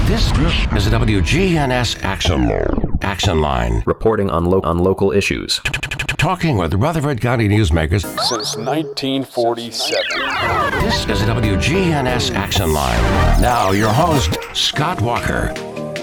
This is a WGNS Action Line. Reporting on local issues. Talking with Rutherford County newsmakers since 1947. This is a WGNS Action Line. Now your host, Scott Walker.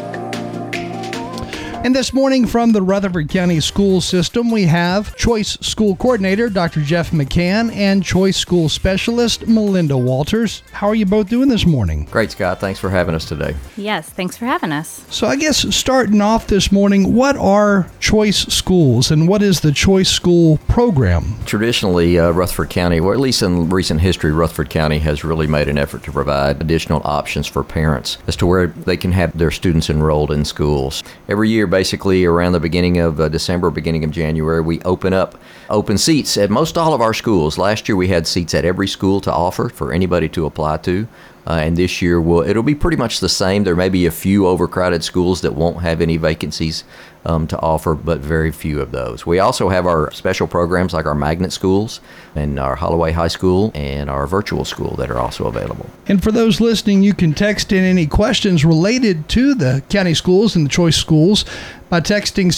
And this morning from the Rutherford County School System, we have Choice School Coordinator Dr. Jeff McCann and Choice School Specialist Melinda Walters. How are you both doing this morning? Great, Scott. Thanks for having us today. Yes, thanks for having us. So I guess starting off this morning, what are Choice Schools and what is the Choice School program? Traditionally, Rutherford County, or at least in recent history, Rutherford County has really made an effort to provide additional options for parents as to where they can have their students enrolled in schools. Every year, basically around the beginning of December, beginning of January, we open up open seats at most all of our schools. Last year we had seats at every school to offer for anybody to apply to. And this year it'll be pretty much the same. There may be a few overcrowded schools that won't have any vacancies to offer, but very few of those. We also have our special programs like our magnet schools and our Holloway High School and our virtual school that are also available. And for those listening, you can text in any questions related to the county schools and the choice schools by texting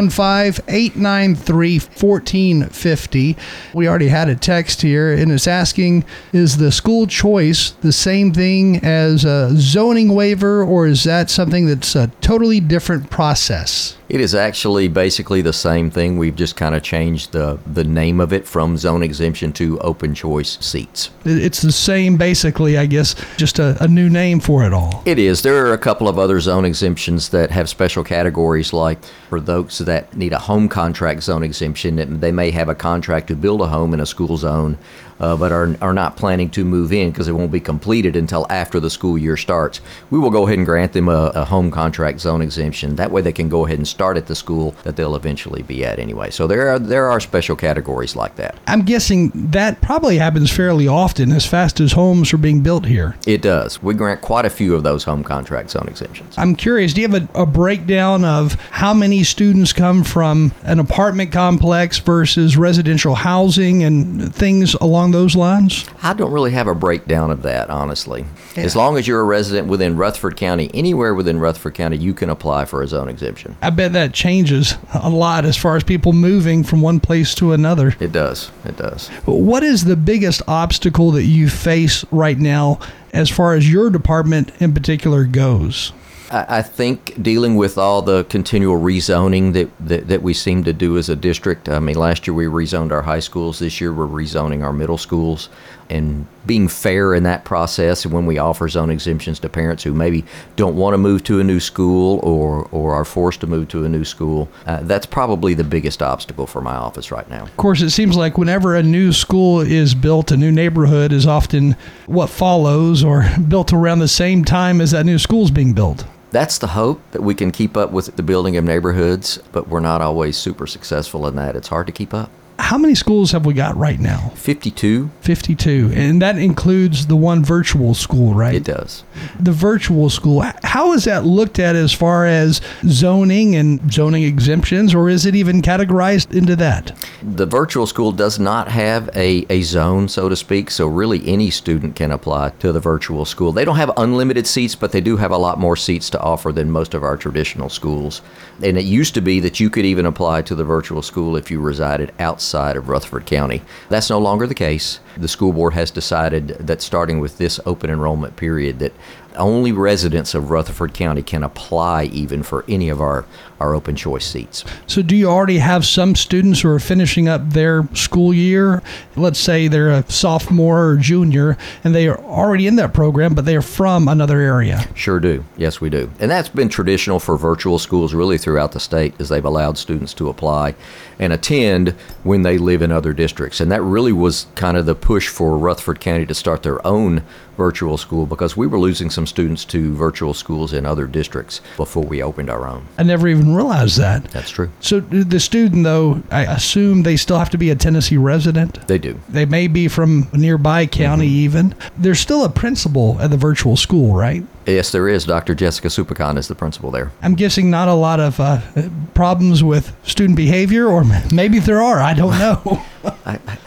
615-893-1450. We already had a text here, and it's asking, is the school choice the same thing as a zoning waiver, or is that something that's a totally different process? It is actually basically the same thing. We've just kind of changed the name of it from zone exemption to open choice seats. It's the same, basically, I guess, just a new name for it all. It is. There are a couple of other zone exemptions that have special categories, like for those that need a home contract zone exemption. They may have a contract to build a home in a school zone, but are not planning to move in because it won't be completed until after the school year starts. We will go ahead and grant them a home contract zone exemption. That way they can go ahead and start at the school that they'll eventually be at anyway. So there are special categories like that. I'm guessing that probably happens fairly often as fast as homes are being built here. It does. We grant quite a few of those home contract zone exemptions. I'm curious, do you have a breakdown of how many students come from an apartment complex versus residential housing and things along those lines? I don't really have a breakdown of that, honestly. Yeah. As long as you're a resident within Rutherford County, anywhere within Rutherford County, you can apply for a zone exemption. I bet that changes a lot as far as people moving from one place to another. It does. It does. What is the biggest obstacle that you face right now as far as your department in particular goes? I think dealing with all the continual rezoning that we seem to do as a district. I mean, last year we rezoned our high schools. This year we're rezoning our middle schools. And being fair in that process, and when we offer zone exemptions to parents who maybe don't want to move to a new school or are forced to move to a new school, that's probably the biggest obstacle for my office right now. Of course, it seems like whenever a new school is built, a new neighborhood is often what follows or built around the same time as that new school is being built. That's the hope, that we can keep up with the building of neighborhoods, but we're not always super successful in that. It's hard to keep up. How many schools have we got right now? 52. 52. And that includes the one virtual school, right? It does. The virtual school, how is that looked at as far as zoning and zoning exemptions, or is it even categorized into that? The virtual school does not have a zone, so to speak, so really any student can apply to the virtual school. They don't have unlimited seats, but they do have a lot more seats to offer than most of our traditional schools. And it used to be that you could even apply to the virtual school if you resided outside of Rutherford County. That's no longer the case. The school board has decided that starting with this open enrollment period, that only residents of Rutherford County can apply even for any of our open choice seats. So do you already have some students who are finishing up their school year? Let's say they're a sophomore or junior and they are already in that program, but they are from another area. Sure do. Yes, we do. And that's been traditional for virtual schools really throughout the state, as they've allowed students to apply and attend when they live in other districts. And that really was kind of the push for Rutherford County to start their own virtual school, because we were losing some students to virtual schools in other districts before we opened our own. I never even realized that. That's true. So the student, though, I assume they still have to be a Tennessee resident? They do. They may be from a nearby county even. There's still a principal at the virtual school, right? Yes, there is. Dr. Jessica Supicon is the principal there. I'm guessing not a lot of problems with student behavior, or maybe there are. I don't know.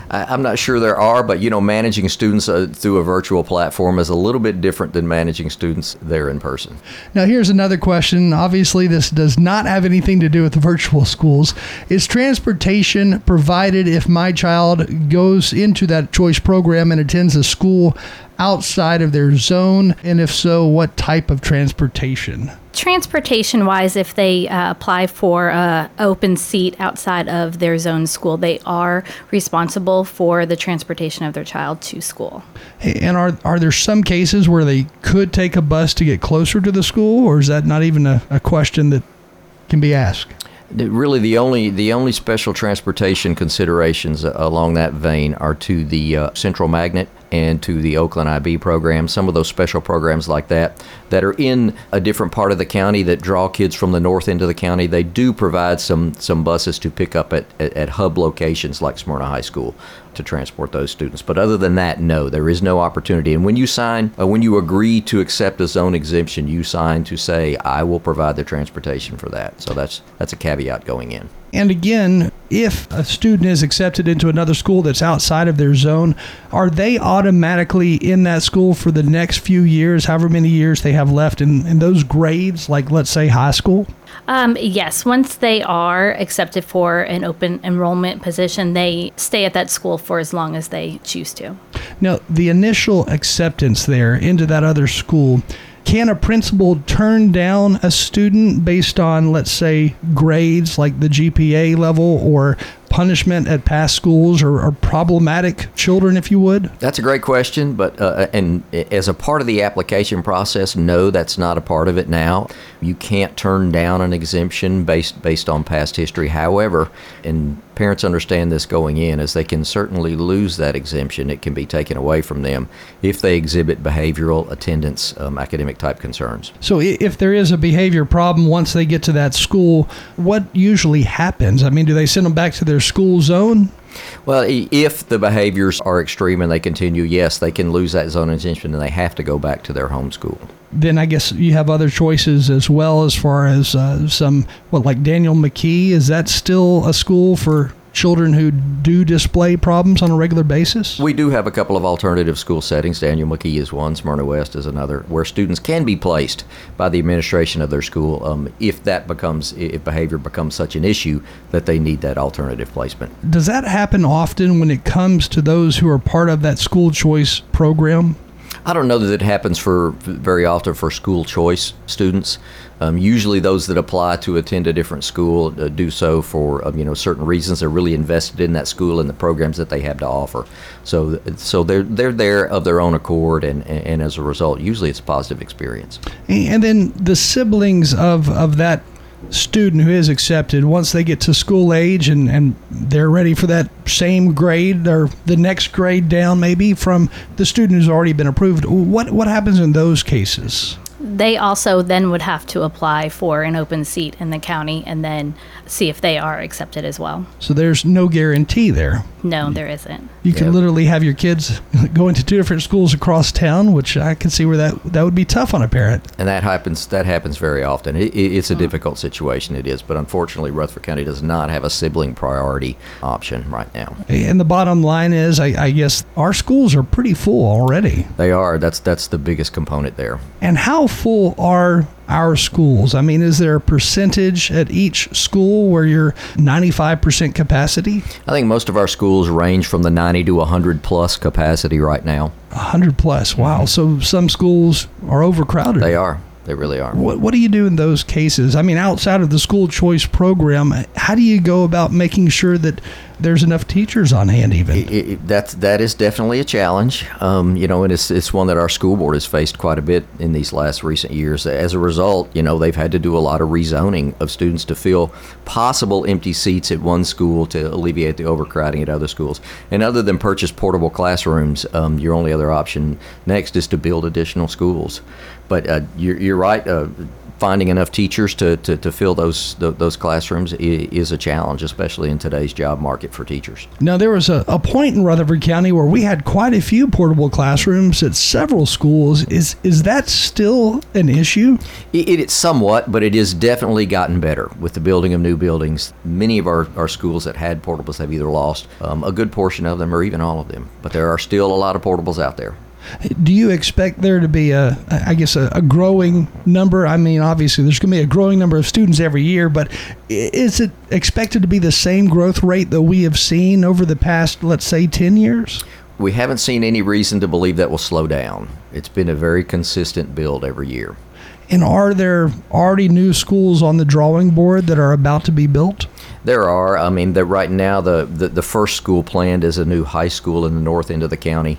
I'm not sure there are, but managing students through a virtual platform is a little bit different than managing students there in person. Now, here's another question. Obviously, this does not have anything to do with virtual schools. Is transportation provided if my child goes into that choice program and attends a school outside of their zone? And if so, what type of transportation? Transportation-wise, if they apply for an open seat outside of their zone school, they are responsible for the transportation of their child to school. And are there some cases where they could take a bus to get closer to the school, or is that not even a question that can be asked? Really, the only special transportation considerations along that vein are to the Central Magnet and to the Oakland IB program. Some of those special programs like that are in a different part of the county that draw kids from the north end of the county. They do provide some buses to pick up at hub locations like Smyrna High School to transport those students. But other than that, no, there is no opportunity. And when you agree to accept a zone exemption, you sign to say, I will provide the transportation for that. So that's a caveat going in. And again, if a student is accepted into another school that's outside of their zone, are they automatically in that school for the next few years, however many years they have left in those grades, like let's say high school? Yes, once they are accepted for an open enrollment position, they stay at that school for as long as they choose to. Now, the initial acceptance there into that other school, can a principal turn down a student based on, let's say, grades like the GPA level or punishment at past schools or problematic children, if you would? That's a great question, but and as a part of the application process, no, that's not a part of it now. You can't turn down an exemption based on past history. However, and parents understand this going in, as they can certainly lose that exemption. It can be taken away from them if they exhibit behavioral, attendance, academic type concerns. So if there is a behavior problem once they get to that school, what usually happens? I mean, do they send them back to their school zone? Well, if the behaviors are extreme and they continue, yes, they can lose that zone exemption and they have to go back to their home school. Then I guess you have other choices as well, as far as like Daniel McKee. Is that still a school for children who do display problems on a regular basis? We do have a couple of alternative school settings. Daniel McKee is one, Smyrna West is another, where students can be placed by the administration of their school if behavior becomes such an issue that they need that alternative placement. Does that happen often when it comes to those who are part of that school choice program? I don't know that it happens very often for school choice students. Usually those that apply to attend a different school do so for certain reasons. They're really invested in that school and the programs that they have to offer. So they're there of their own accord, and as a result, usually it's a positive experience. And then the siblings of that student who is accepted, once they get to school age and they're ready for that same grade or the next grade down maybe from the student who's already been approved, what happens in those cases? They also then would have to apply for an open seat in the county and then see if they are accepted as well. So there's no guarantee there? No, there isn't. You can literally have your kids going to two different schools across town, which I can see where that would be tough on a parent. And that happens very often. It's a difficult situation, it is, but unfortunately Rutherford County does not have a sibling priority option right now. And the bottom line is, I guess our schools are pretty full already. They are. That's the biggest component there. And how full are our schools? I mean, is there a percentage at each school where you're 95% capacity? I think most of our schools range from the 90 to 100 plus capacity right now. 100 plus, wow. So some schools are overcrowded. They are. They really are. What do you do in those cases? I mean, outside of the school choice program, how do you go about making sure that there's enough teachers on hand even? That is definitely a challenge. And it's one that our school board has faced quite a bit in these last recent years. As a result, they've had to do a lot of rezoning of students to fill possible empty seats at one school to alleviate the overcrowding at other schools. And other than purchase portable classrooms, your only other option next is to build additional schools. But you're right. finding enough teachers to fill those classrooms is a challenge, especially in today's job market for teachers. Now, there was a point in Rutherford County where we had quite a few portable classrooms at several schools. Is that still an issue? It's somewhat, but it has definitely gotten better with the building of new buildings. Many of our schools that had portables have either lost a good portion of them or even all of them. But there are still a lot of portables out there. Do you expect there to be a growing number? I mean, obviously, there's going to be a growing number of students every year, but is it expected to be the same growth rate that we have seen over the past, let's say, 10 years? We haven't seen any reason to believe that will slow down. It's been a very consistent build every year. And are there already new schools on the drawing board that are about to be built? There are. I mean, right now, the first school planned is a new high school in the north end of the county.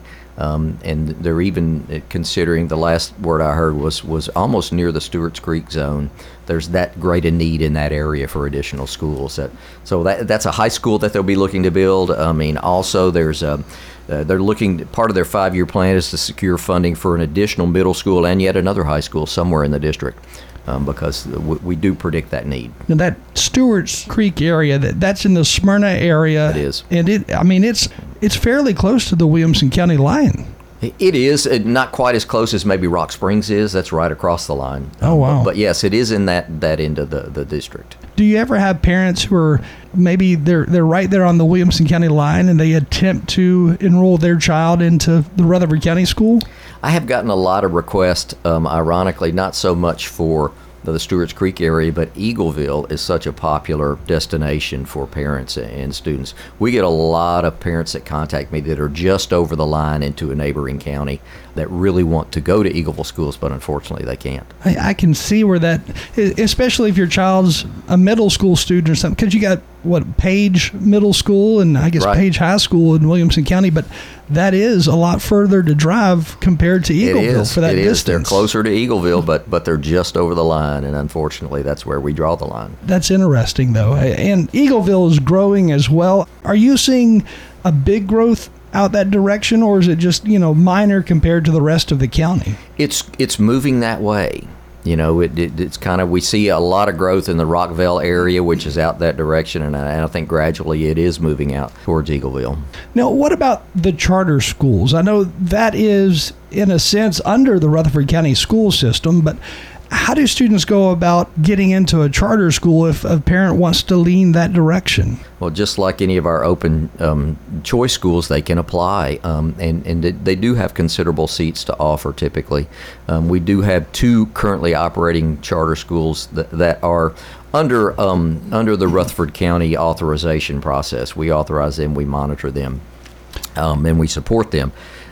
And they're even considering, the last word I heard was almost near the Stewart's Creek zone. There's that great a need in that area for additional schools. So that's a high school that they'll be looking to build. I mean, also there's they're looking, part of their 5-year plan is to secure funding for an additional middle school and yet another high school somewhere in the district. Because we do predict that need. Now, that Stewart's Creek area, that's in the Smyrna area. It is. And it's fairly close to the Williamson County line. It is. Not quite as close as maybe Rock Springs is. That's right across the line. Oh, wow. But yes, it is in that end of the district. Do you ever have parents who are maybe they're right there on the Williamson County line and they attempt to enroll their child into the Rutherford County school? I have gotten a lot of requests, ironically, not so much for the Stewart's Creek area, but Eagleville is such a popular destination for parents and students. We get a lot of parents that contact me that are just over the line into a neighboring county that really want to go to Eagleville schools, but unfortunately they can't. I can see where that, especially if your child's a middle school student or something, because you got, Page Middle School and I guess right. Page High School in Williamson County, but that is a lot further to drive compared to Eagleville for that distance. They're closer to Eagleville, but they're just over the line, and unfortunately that's where we draw the line. That's interesting, though. And Eagleville is growing as well. Are you seeing a big growth out that direction, or is it just, minor compared to the rest of the county? It's moving that way. It's kind of, we see a lot of growth in the Rockville area, which is out that direction, and I think gradually it is moving out towards Eagleville. Now, what about the charter schools? I know that is, in a sense, under the Rutherford County school system, but how do students go about getting into a charter school if a parent wants to lean that direction? Well, just like any of our open choice schools, they can apply, and they do have considerable seats to offer typically. We do have 2 currently operating charter schools that are under the Rutherford County authorization process. We authorize them, we monitor them, and we support them.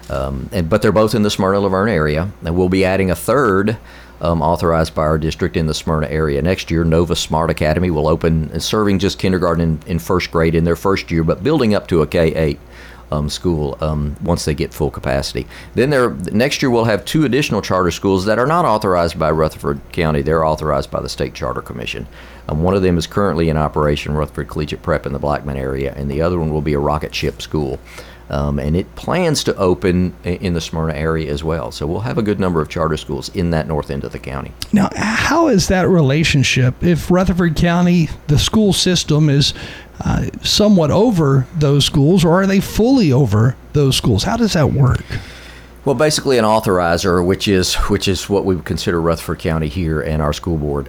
But they're both in the Smyrna-Laverne area, and we'll be adding a third authorized by our district in the Smyrna area. Next year, Nova Smart Academy will open, serving just kindergarten in first grade in their first year, but building up to a K-8 school once they get full capacity. Then next year we'll have 2 additional charter schools that are not authorized by Rutherford County. They're authorized by the State Charter Commission. One of them is currently in operation, Rutherford Collegiate Prep in the Blackman area, and the other one will be a rocket ship school. And it plans to open in the Smyrna area as well. So we'll have a good number of charter schools in that north end of the county. Now, how is that relationship? If Rutherford County, the school system is somewhat over those schools, or are they fully over those schools? How does that work? Well, basically an authorizer, which is what we would consider Rutherford County here and our school board.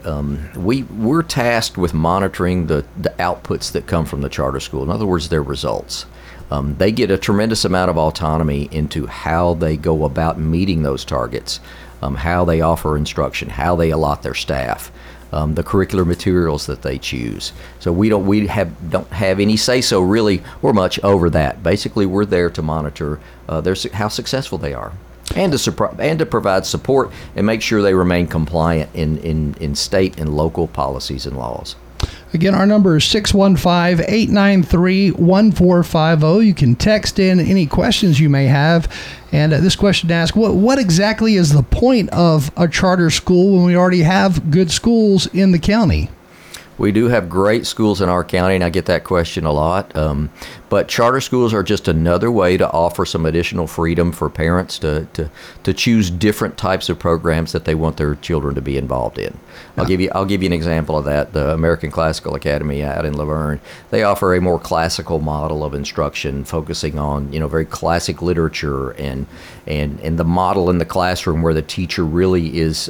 We're tasked with monitoring the outputs that come from the charter school. In other words, their results. They get a tremendous amount of autonomy into how they go about meeting those targets, how they offer instruction, how they allot their staff, the curricular materials that they choose. So we don't have any say-so really or much over that. Basically, we're there to monitor how successful they are, and to provide support and make sure they remain compliant in state and local policies and laws. Again, our number is 615-893-1450. You can text in any questions you may have. And this question asks, what exactly is the point of a charter school when we already have good schools in the county? We do have great schools in our county, and I get that question a lot. But charter schools are just another way to offer some additional freedom for parents to choose different types of programs that they want their children to be involved in. I'll give you an example of that. The American Classical Academy out in Laverne, they offer a more classical model of instruction, focusing on very classic literature and the model in the classroom where the teacher really is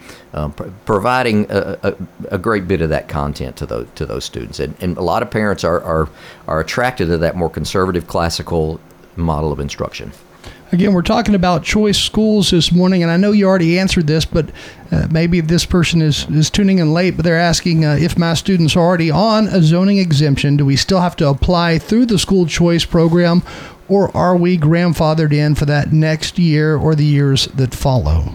providing a great bit of that content to those students. And a lot of parents are attracted to that more conservative classical model of instruction. Again, we're talking about choice schools this morning, and I know you already answered this, but maybe this person is tuning in late, but they're asking if my students are already on a zoning exemption, do we still have to apply through the school choice program, or are we grandfathered in for that next year or the years that follow?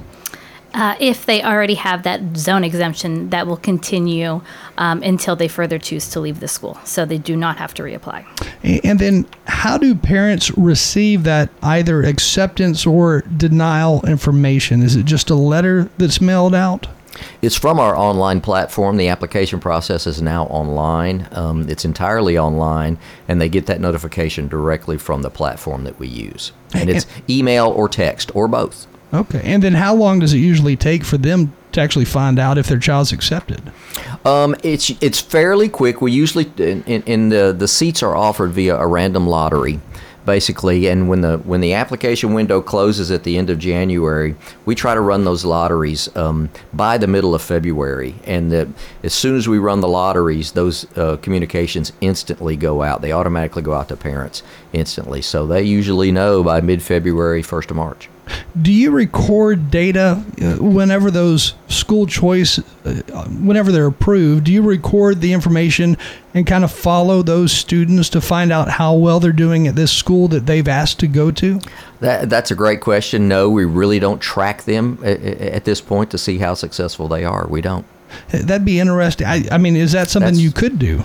If they already have that zone exemption, that will continue until they further choose to leave the school. So they do not have to reapply. And then how do parents receive that either acceptance or denial information? Is it just a letter that's mailed out? It's from our online platform. The application process is now online. It's entirely online, and they get that notification directly from the platform that we use. And it's email or text or both. Okay. And then how long does it usually take for them to actually find out if their child's accepted? It's fairly quick. We usually in the seats are offered via a random lottery, basically, and when the application window closes at the end of January, we try to run those lotteries by the middle of February, and as soon as we run the lotteries, those communications instantly go out. They automatically go out to parents instantly, so they usually know by mid-February, 1st of March. Do you record data whenever those school choice, whenever they're approved? Do you record the information and kind of follow those students to find out how well they're doing at this school that they've asked to go to? That's a great question. No, we really don't track them at this point to see how successful they are. We don't. That'd be interesting. I mean, is that something you could do?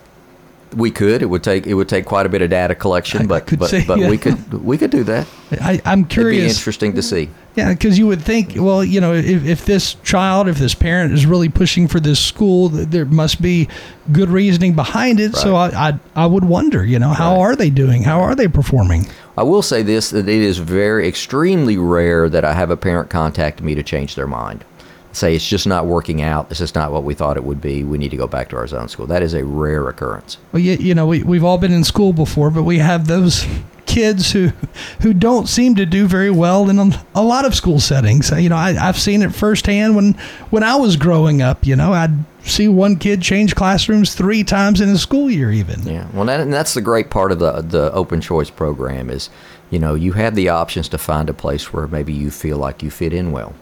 We could. It would take quite a bit of data collection, but yeah. we could do that. I'm curious. It'd be interesting to see. Yeah, because you would think, well, if this parent is really pushing for this school, there must be good reasoning behind it. Right. So I would wonder, how are they doing? How are they performing? I will say this, that it is extremely rare that I have a parent contact me to change their mind. Say it's just not working out. This is not what we thought it would be. We need to go back to our zone school. That is a rare occurrence. Well, we've all been in school before, but we have those kids who don't seem to do very well in a lot of school settings. I've seen it firsthand when I was growing up. I'd see one kid change classrooms 3 times in a school year even. Yeah, well, that's the great part of the Open Choice program is, you have the options to find a place where maybe you feel like you fit in well.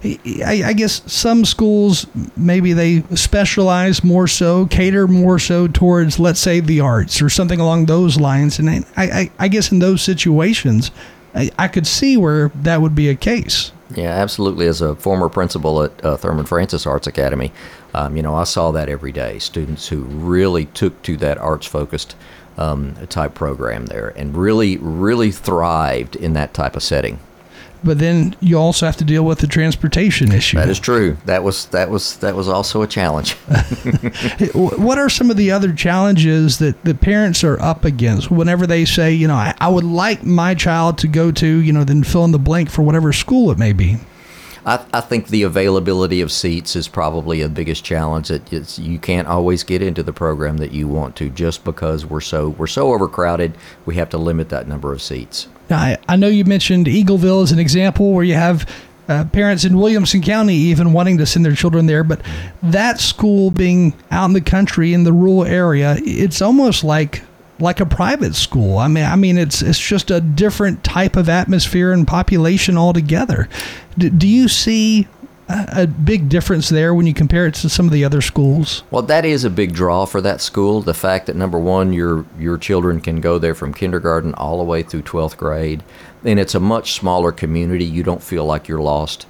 I guess some schools, maybe they specialize more so, cater more so towards, let's say, the arts or something along those lines. And I guess in those situations, I could see where that would be a case. Yeah, absolutely. As a former principal at Thurman Francis Arts Academy, I saw that every day. Students who really took to that arts-focused type program there and really, really thrived in that type of setting. But then you also have to deal with the transportation issue. That is true. That was also a challenge. What are some of the other challenges that the parents are up against whenever they say, I would like my child to go to, then fill in the blank for whatever school it may be? I think the availability of seats is probably the biggest challenge. You can't always get into the program that you want to just because we're so overcrowded. We have to limit that number of seats. Now, I know you mentioned Eagleville as an example where you have parents in Williamson County even wanting to send their children there, but that school being out in the country in the rural area, it's almost like a private school. I mean, it's just a different type of atmosphere and population altogether. Do you see a big difference there when you compare it to some of the other schools? Well, that is a big draw for that school. The fact that, number one, your children can go there from kindergarten all the way through 12th grade, and it's a much smaller community. You don't feel like you're lost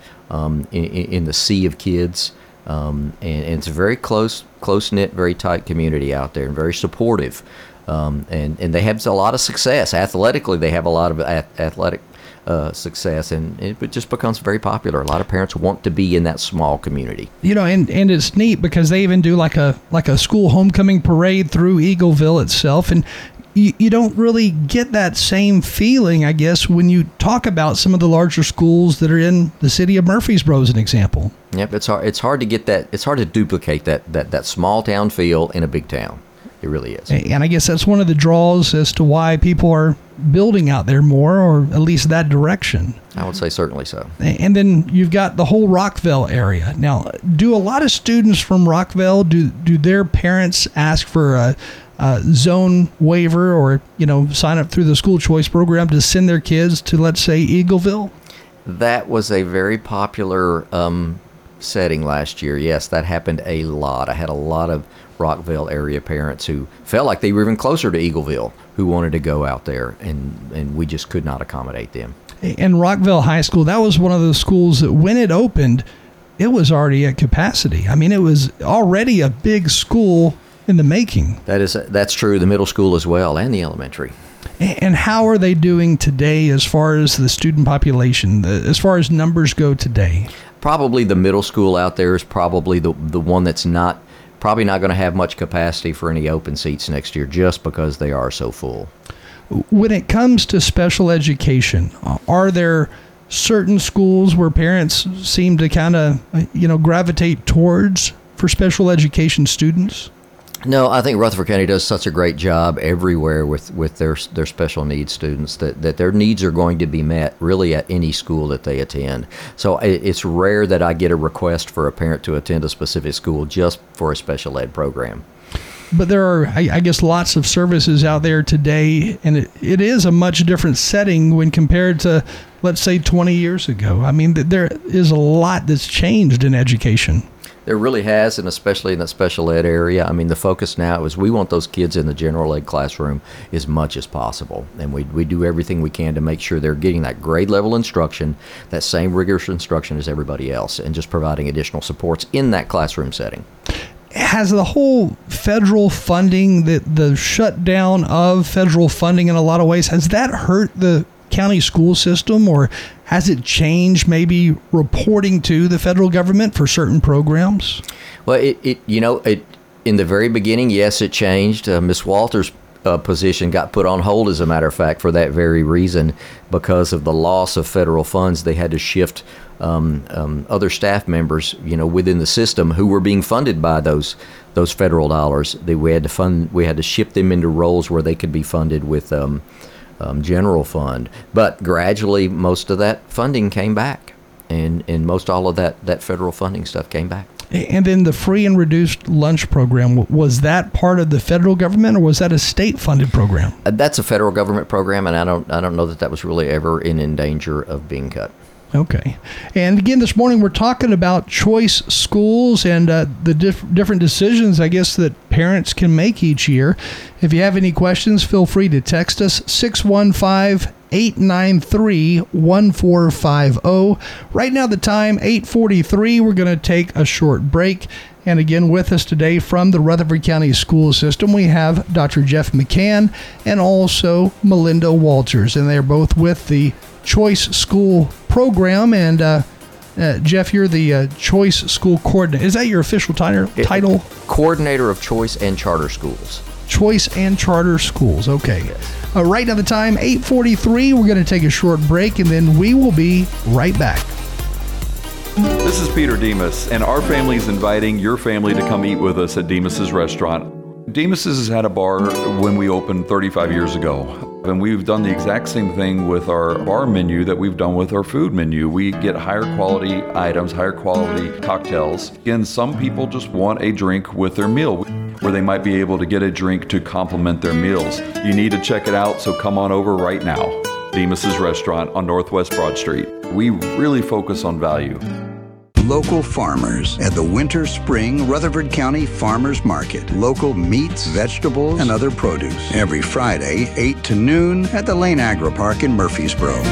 in the sea of kids. And it's a very close-knit, very tight community out there and very supportive. And they have a lot of success. Athletically, they have a lot of athletic success, and it just becomes very popular. A lot of parents want to be in that small community. And it's neat because they even do like a school homecoming parade through Eagleville itself. And you don't really get that same feeling, I guess, when you talk about some of the larger schools that are in the city of Murfreesboro as an example. Yep, it's hard to get that. It's hard to duplicate that small town feel in a big town. It really is. And I guess that's one of the draws as to why people are building out there more, or at least that direction. I would say certainly so. And then you've got the whole Rockville area. Now, do a lot of students from Rockville, do their parents ask for a zone waiver or, sign up through the school choice program to send their kids to, let's say, Eagleville? That was a very popular setting last year. Yes, that happened a lot. I had a lot of Rockville area parents who felt like they were even closer to Eagleville who wanted to go out there, and we just could not accommodate them. And Rockville High School, that was one of those schools that when it opened, it was already at capacity. I mean, it was already a big school in the making. That's true, the middle school as well, and the elementary. And how are they doing today as far as the student population, as far as numbers go today? Probably the middle school out there is probably the one that's probably not going to have much capacity for any open seats next year just because they are so full. When it comes to special education, are there certain schools where parents seem to kind of, gravitate towards for special education students? No, I think Rutherford County does such a great job everywhere with their special needs students that their needs are going to be met really at any school that they attend. So it's rare that I get a request for a parent to attend a specific school just for a special ed program. But there are, I guess, lots of services out there today, and it is a much different setting when compared to, let's say, 20 years ago. I mean, there is a lot that's changed in education. There really has, and especially in that special ed area. I mean, the focus now is we want those kids in the general ed classroom as much as possible. And we do everything we can to make sure they're getting that grade level instruction, that same rigorous instruction as everybody else, and just providing additional supports in that classroom setting. Has the whole federal funding, the shutdown of federal funding in a lot of ways, has that hurt the county school system, or has it changed maybe reporting to the federal government for certain programs? Well, it in the very beginning, yes, it changed. Ms. Walters' position got put on hold, as a matter of fact, for that very reason. Because of the loss of federal funds, they had to shift other staff members, within the system who were being funded by those federal dollars. We had to shift them into roles where they could be funded with general fund. But gradually, most of that funding came back, and most all of that federal funding stuff came back. And then the free and reduced lunch program, was that part of the federal government, or was that a state-funded program? That's a federal government program, and I don't know that was really ever in danger of being cut. Okay. And again, this morning we're talking about choice schools and the different decisions, I guess, that parents can make each year. If you have any questions, feel free to text us 615-893-1450. Right now the time, 8:43. We're going to take a short break. And again, with us today from the Rutherford County School System, we have Dr. Jeff McCann and also Melinda Walters. And they're both with the Choice School program. And Jeff, you're the Choice School Coordinator. Is that your official title? Coordinator of Choice and Charter Schools. Choice and Charter Schools. Okay. Yes. Right now the time, 8:43. We're going to take a short break, and then we will be right back. This is Peter Demas, and our family is inviting your family to come eat with us at Demas's Restaurant. Demas's has had a bar when we opened 35 years ago, and we've done the exact same thing with our bar menu that we've done with our food menu. We get higher quality items, higher quality cocktails, and some people just want a drink with their meal, where they might be able to get a drink to complement their meals. You need to check it out, so come on over right now. Demas's Restaurant on Northwest Broad Street. We really focus on value. Local farmers at the Winter Spring Rutherford County Farmers Market. Local meats, vegetables, and other produce. Every Friday, 8 to noon at the Lane Agri Park in Murfreesboro.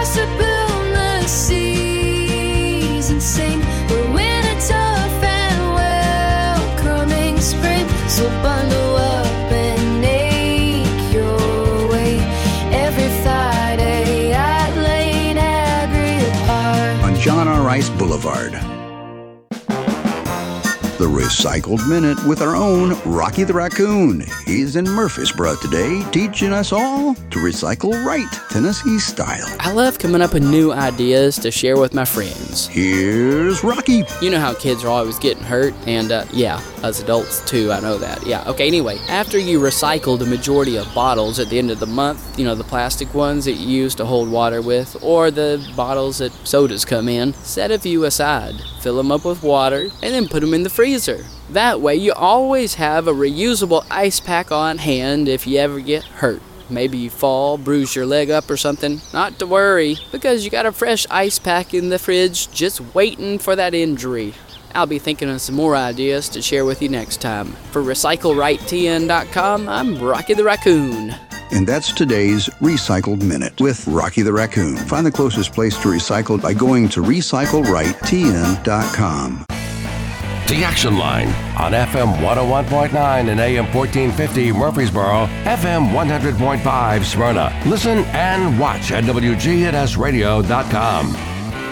So bundle up and make your way every Friday at Lane Agri Park On John R. Rice Boulevard. the Recycled Minute with our own Rocky the Raccoon. He's in Murfreesboro today, teaching us all to recycle right, Tennessee style. I love coming up with new ideas to share with my friends. Here's Rocky. You know how kids are always getting hurt, and yeah, us adults too, I know that. Yeah, okay, anyway, after you recycle the majority of bottles at the end of the month, you know, the plastic ones that you use to hold water with, or the bottles that sodas come in, set a few aside, fill them up with water, and then put them in the freezer. That way you always have a reusable ice pack on hand if you ever get hurt. Maybe you fall, bruise your leg up or something. Not to worry, because you got a fresh ice pack in the fridge just waiting for that injury. I'll be thinking of some more ideas to share with you next time. For RecycleRightTN.com, I'm Rocky the Raccoon. And that's today's Recycled Minute with Rocky the Raccoon. Find the closest place to recycle by going to RecycleRightTN.com. The Action Line on FM 101.9 and AM 1450 Murfreesboro, FM 100.5 Smyrna. Listen and watch at WGNSradio.com.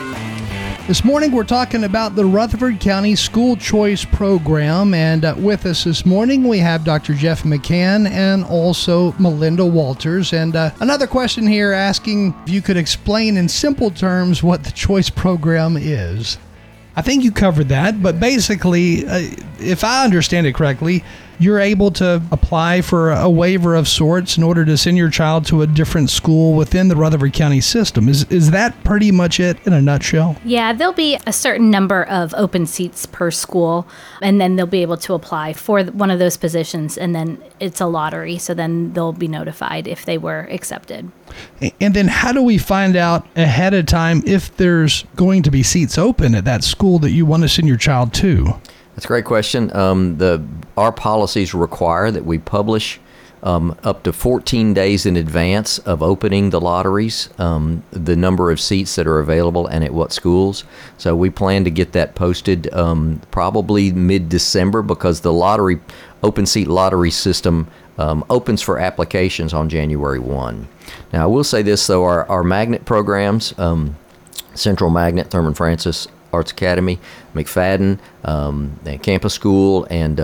This morning we're talking about the Rutherford County School Choice Program, and with us this morning we have Dr. Jeff McCann and also Melinda Walters. And another question here asking if you could explain in simple terms what the Choice Program is. I think you covered that, but basically, if I understand it correctly, you're able to apply for a waiver of sorts in order to send your child to a different school within the Rutherford County system. Is that pretty much it in a nutshell? Yeah, there'll be a certain number of open seats per school, and then they'll be able to apply for one of those positions, and then it's a lottery, so then they'll be notified if they were accepted. And then how do we find out ahead of time if there's going to be seats open at that school that you want to send your child to? That's a great question. Our policies require that we publish up to 14 days in advance of opening the lotteries, the number of seats that are available and at what schools. So we plan to get that posted probably mid-December, because the open seat lottery system opens for applications on January 1. Now, I will say this, though, our magnet programs, Central Magnet, Thurman Francis Arts Academy, McFadden, Campus School, and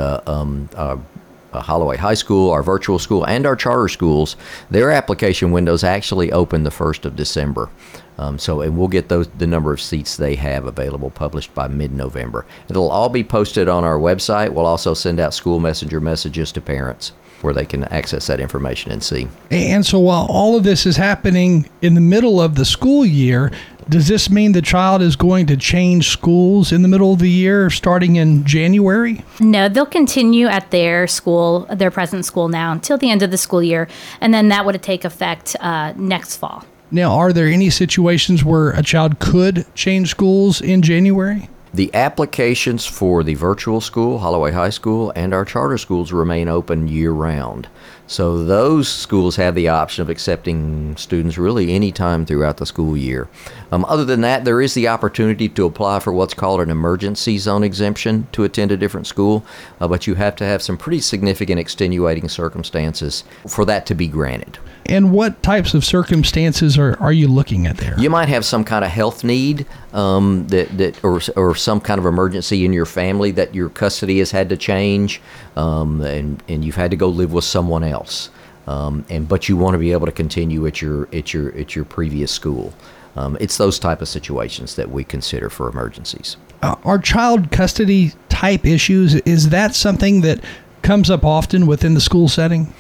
Holloway High School, our virtual school, and our charter schools, their application windows actually open the 1st of December. And we'll get the number of seats they have available published by mid-November. It'll all be posted on our website. We'll also send out school messenger messages to parents where they can access that information and see. And so while all of this is happening in the middle of the school year, does this mean the child is going to change schools in the middle of the year starting in January? No, they'll continue at their school, their present school now, until the end of the school year, and then that would take effect next fall. Now, are there any situations where a child could change schools in January? The applications for the virtual school, Holloway High School, and our charter schools remain open year-round. So those schools have the option of accepting students really any time throughout the school year. Other than that, there is the opportunity to apply for what's called an emergency zone exemption to attend a different school, but you have to have some pretty significant extenuating circumstances for that to be granted. And what types of circumstances are you looking at there? You might have some kind of health need or some kind of emergency in your family that your custody has had to change, and you've had to go live with someone else, but you want to be able to continue at your previous school. It's those type of situations that we consider for emergencies. Are child custody type issues, is that something that comes up often within the school setting?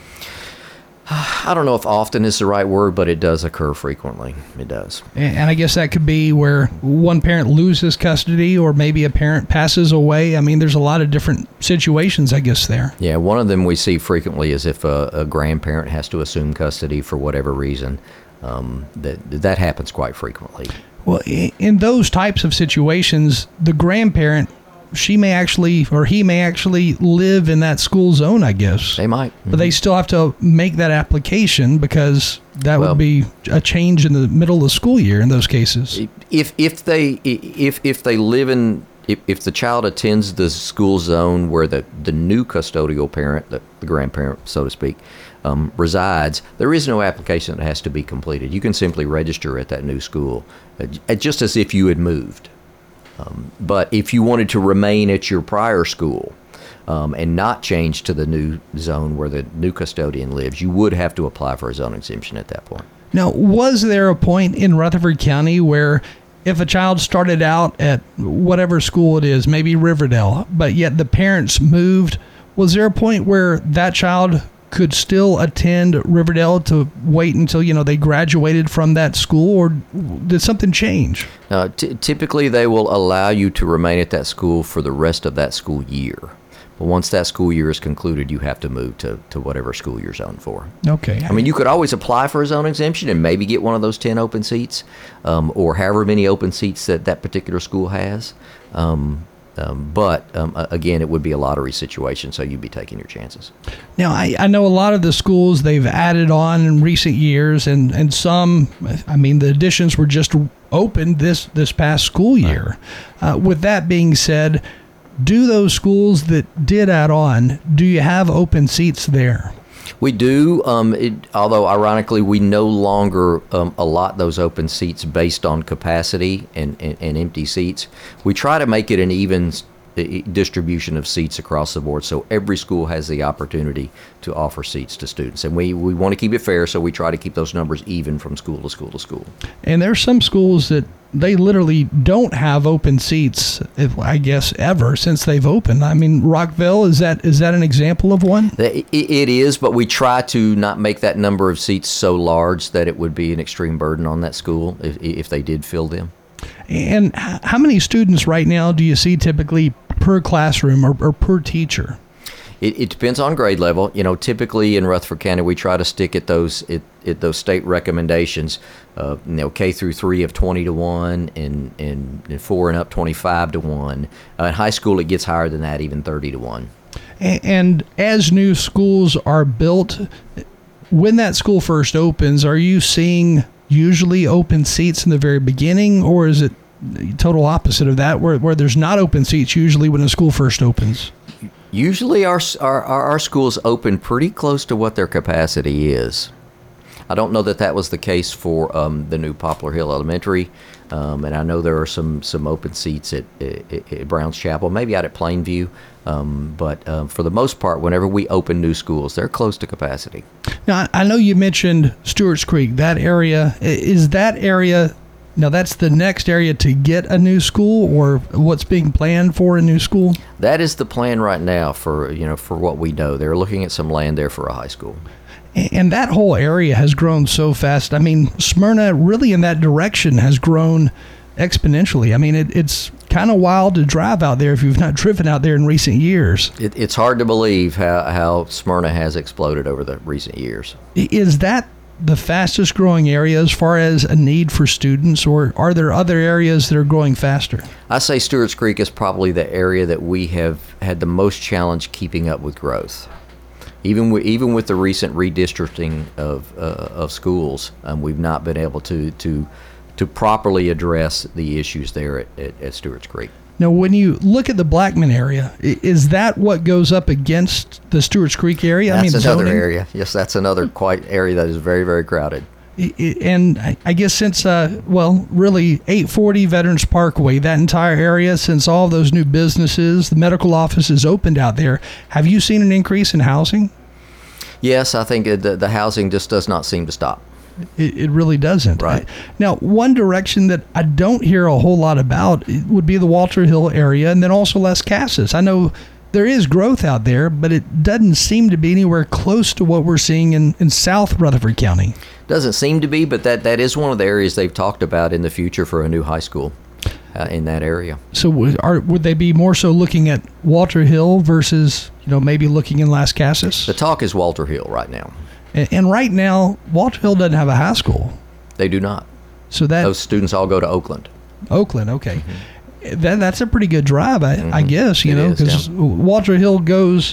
I don't know if often is the right word, but it does occur frequently. It does. And I guess that could be where one parent loses custody or maybe a parent passes away. I mean, there's a lot of different situations, I guess, there. Yeah, one of them we see frequently is if a grandparent has to assume custody for whatever reason. That happens quite frequently. Well, in those types of situations, the grandparent, she may actually, or he may actually live in that school zone, I guess. They might. Mm-hmm. But they still have to make that application because that would be a change in the middle of the school year in those cases. If they live in, if the child attends the school zone where the new custodial parent, the grandparent, so to speak, resides, there is no application that has to be completed. You can simply register at that new school, just as if you had moved. But if you wanted to remain at your prior school and not change to the new zone where the new custodian lives, you would have to apply for a zone exemption at that point. Now, was there a point in Rutherford County where if a child started out at whatever school it is, maybe Riverdale, but yet the parents moved, was there a point where that child could still attend Riverdale to wait until, they graduated from that school, or did something change? Typically, they will allow you to remain at that school for the rest of that school year. But once that school year is concluded, you have to move to whatever school you're zoned for. Okay. I mean, you could always apply for a zone exemption and maybe get one of those 10 open seats, or however many open seats that particular school has. But again, it would be a lottery situation, so you'd be taking your chances. Now, I know a lot of the schools they've added on in recent years, and some, the additions were just opened this past school year. With that being said, do those schools that did add on, do you have open seats there? We do, although ironically, we no longer allot those open seats based on capacity and empty seats. We try to make it an even distribution of seats across the board, so every school has the opportunity to offer seats to students. And we want to keep it fair, so we try to keep those numbers even from school to school to school. And there's some schools that they literally don't have open seats, I guess, ever since they've opened. Rockville, is that an example of one? It is, but we try to not make that number of seats so large that it would be an extreme burden on that school if they did fill them. And how many students right now do you see typically per classroom or per teacher? It depends on grade level. Typically in Rutherford County, we try to stick at those state recommendations. K through 3 of 20 to 1, and 4 and up 25 to 1. In high school, it gets higher than that, even 30 to 1. And as new schools are built, when that school first opens, are you seeing usually open seats in the very beginning, or is it total opposite of that, where there's not open seats usually when a school first opens? Usually our schools open pretty close to what their capacity is. I don't know that was the case for the new Poplar Hill Elementary, and I know there are some open seats at Browns Chapel, maybe out at Plainview, but for the most part, whenever we open new schools, they're close to capacity. Now, I know you mentioned Stewart's Creek. That area, is that area... Now, that's the next area to get a new school, or what's being planned for a new school? That is the plan right now for what we know. They're looking at some land there for a high school. And that whole area has grown so fast. Smyrna really in that direction has grown exponentially. It's kind of wild to drive out there if you've not driven out there in recent years. It's hard to believe how Smyrna has exploded over the recent years. Is that the fastest growing area as far as a need for students, or are there other areas that are growing faster? I say Stewart's Creek is probably the area that we have had the most challenge keeping up with growth. Even with the recent redistricting of schools, we've not been able to properly address the issues there at Stewart's Creek. Now, when you look at the Blackman area, is that what goes up against the Stewart's Creek area? That's another zoning? area. Yes, that's another area that is very, very crowded. And I guess since, really 840 Veterans Parkway, that entire area, since all those new businesses, the medical offices opened out there, have you seen an increase in housing? Yes, I think the housing just does not seem to stop. It really doesn't. Right. Now, one direction that I don't hear a whole lot about would be the Walter Hill area, and then also Las Casas. I know there is growth out there, but it doesn't seem to be anywhere close to what we're seeing in South Rutherford County. Doesn't seem to be, but that is one of the areas they've talked about in the future for a new high school in that area. So would they be more so looking at Walter Hill versus maybe looking in Las Casas? The talk is Walter Hill right now. And right now, Walter Hill doesn't have a high school. They do not. So those students all go to Oakland. Oakland, okay. Mm-hmm. That's a pretty good drive, I guess, because Walter Hill goes,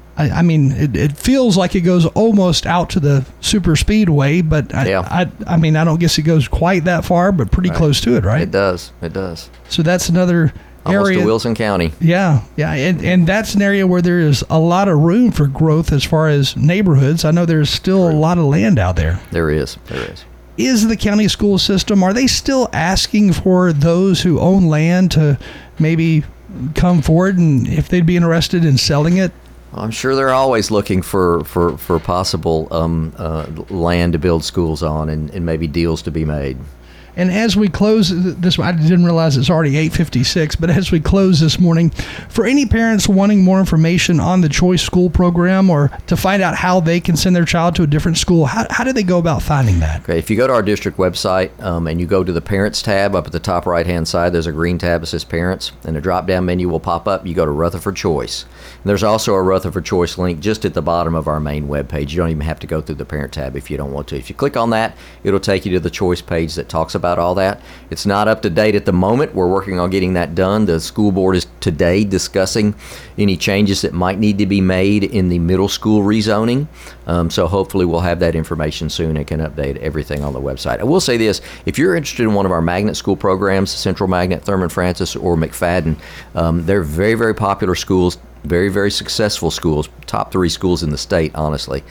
it feels like it goes almost out to the super speedway, but I don't guess it goes quite that far, but pretty close to it, right? It does. So that's another almost area. to Wilson County. Yeah. And that's an area where there is a lot of room for growth as far as neighborhoods. I know there's still a lot of land out there. There is. is the county school system, are they still asking for those who own land to maybe come forward and if they'd be interested in selling it? I'm sure they're always looking for possible land to build schools on and maybe deals to be made. And as we close this, I didn't realize it's already 8:56, but as we close this morning, for any parents wanting more information on the Choice School Program or to find out how they can send their child to a different school, how do they go about finding that? Okay, if you go to our district website and you go to the Parents tab up at the top right-hand side, there's a green tab that says Parents, and a drop-down menu will pop up. You go to Rutherford Choice. And there's also a Rutherford Choice link just at the bottom of our main webpage. You don't even have to go through the Parent tab if you don't want to. If you click on that, it'll take you to the Choice page that talks about all that. It's not up to date at the moment. We're working on getting that done. The school board is today discussing any changes that might need to be made in the middle school rezoning. So hopefully we'll have that information soon and can update everything on the website. I will say this, if you're interested in one of our magnet school programs, Central Magnet, Thurman Francis, or McFadden, they're very, very popular schools. Very, very successful schools, top 3 schools in the state, honestly.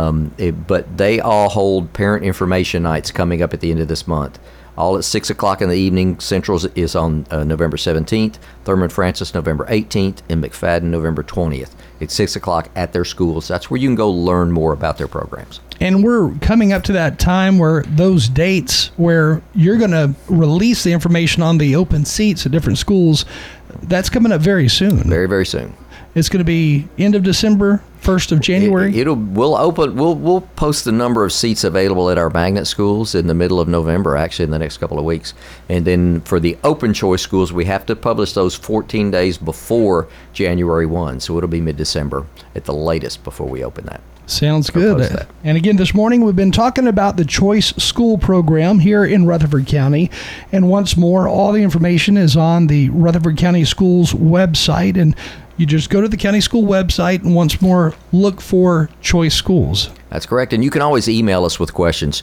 But they all hold parent information nights coming up at the end of this month. All at 6 o'clock in the evening. Central's is on November 17th, Thurman Francis November 18th, and McFadden November 20th. It's 6 o'clock at their schools. That's where you can go learn more about their programs. And we're coming up to that time where those dates where you're going to release the information on the open seats at different schools, that's coming up very soon. Very, very soon. It's going to be end of December, 1st of January. We'll post the number of seats available at our magnet schools in the middle of November, actually in the next couple of weeks. And then for the open choice schools, we have to publish those 14 days before January 1. So it'll be mid-December at the latest before we open that. Sounds good. And again, this morning we've been talking about the Choice School Program here in Rutherford County. And once more, all the information is on the Rutherford County Schools website. And you just go to the county school website and once more look for Choice Schools. That's correct. And you can always email us with questions.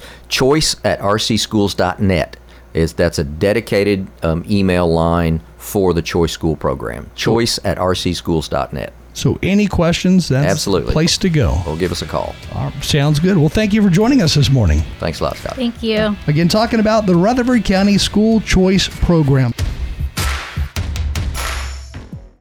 choice@rcschools.net. That's a dedicated email line for the Choice School Program. choice@rcschools.net. So any questions, that's Absolutely. the place to go. Well, give us a call. Sounds good. Well, thank you for joining us this morning. Thanks a lot, Scott. Thank you. Again, talking about the Rutherford County School Choice Program.